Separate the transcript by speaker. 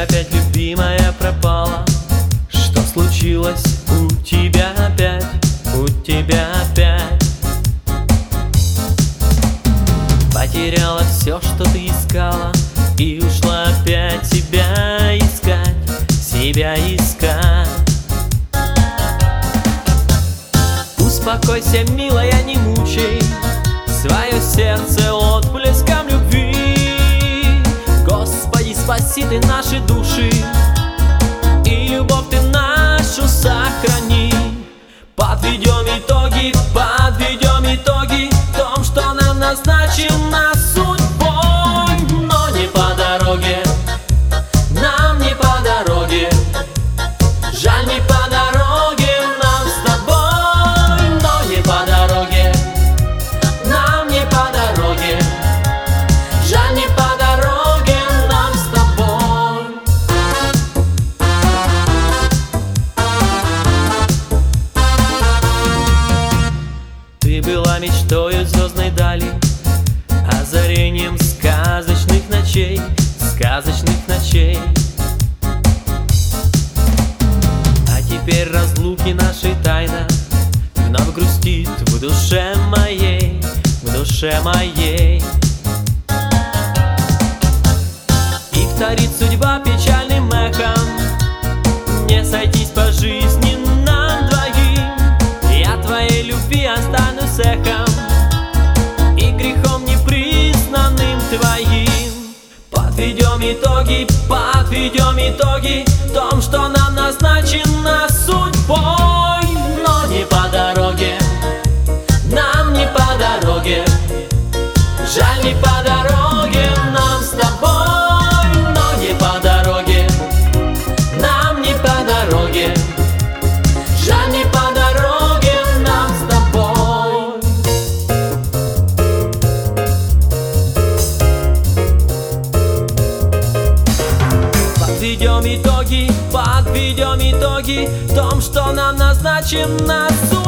Speaker 1: опять, любимая, пропала? Что случилось у тебя опять? У тебя опять? Потеряла все, что ты искала, и ушла опять себя искать, себя искать. Успокойся, милая, не мучай свое сердце отблеском любви. Господи, спаси ты наши души, и любовь ты нашу сохрани. Подведем итоги в том, что нам назначено судьбой. Но не по дороге, нам не по дороге, жаль, не по дороге нам с тобой. Но не по дороге, нам не по дороге, жаль, не по дороге нам с тобой. Ты была мечтою звездной дали, озарением сказочных ночей, сказочных ночей. А теперь разлуки нашей тайна вновь грустит в душе моей, в душе моей. И вторит судьба печальным эхом, не сойтись по жизни нам двоим. Я твоей любви останусь эхом и грехом непризнанным твоим. Подведем итоги в том, что нам назначено судьбой. Но не по дороге, нам не по дороге, жаль, не по дороге нам с тобой. Но не по дороге, нам не по дороге, жаль, не по дороге нам с тобой. Подведем итоги в том, что нам назначено судьбой.